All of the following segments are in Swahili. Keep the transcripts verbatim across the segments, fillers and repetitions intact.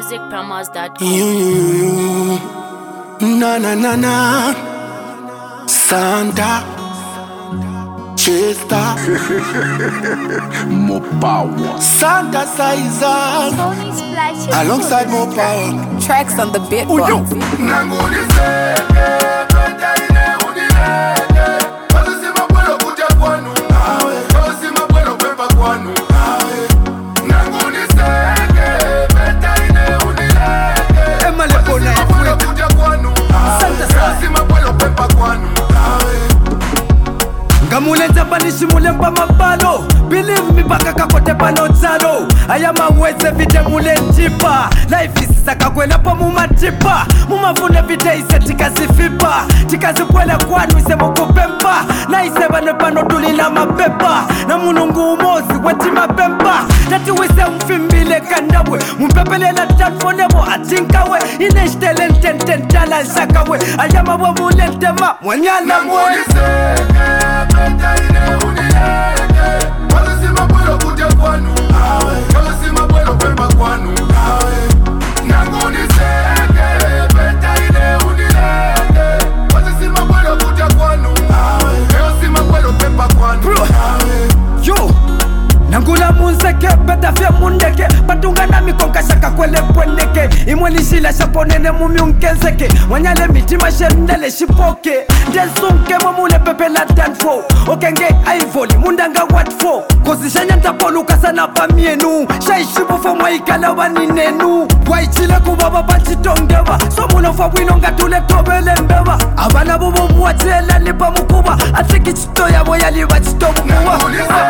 music promos dot com. Na na na na Santa Chester More power Santa Sizer alongside More Power. Tracks on the beat box. Ngamulenza banishi mulemba mabalo. Believe me baka kakote panotsalo. Ayama weze vide mule njipa. Life is saka kwela pa mumatipa. Mumafune vide ise tikazifipa. Tikazipwela kwanu ise mukupempa. Na ise bane pano tulina mapepa. Na munungu umozi weti mapempa. Tati wise mfimbile kandabwe. Mumpepele na tatfonebo atinkawe. Ineshtele ntententala shakawe. Ayama wa mule ntema mwanyala mwe. Nangula munzeke, beta fye mundeke. Patunga na mikonka shaka kwele pwendeke. Imweli shila shaponene mumi unkenzeke. Wanyale mitima shendele shipoke. Densunke mamule pepe la danfo. Okenge aivoli mundanga what for. Kozi shanya ntapolu kasana pa mienu. Shaishibu fo mwaikala waninenu. Waichile kubaba pachitongewa. So munofa winonga tule tobele mbewa. Abana bubu muwatela lipa mukuba. Atiki chito ya boya liwa chito mukuba.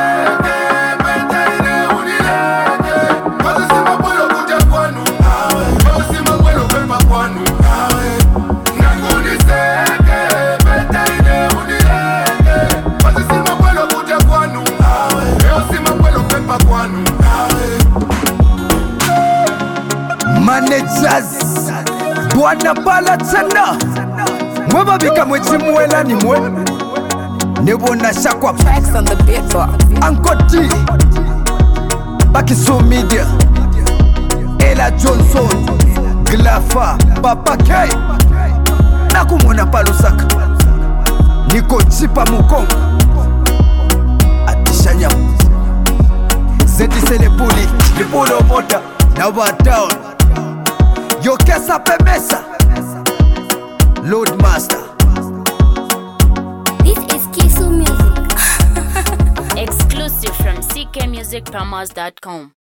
Managers Bwana bala tana Mweba bika mwechi mwela ni mwe Nebona shakwa Tracks on the beat box. Ankoti Bakiso Media Ella Johnson Glafa Papa K Nakumona palusaka Niko chipa mukongo Atishanya Zeti selepuli Lipulo mota Nawa down Yo kesa pemesa Lord Master. This is Kisu Music. Exclusive from C K music promos dot com.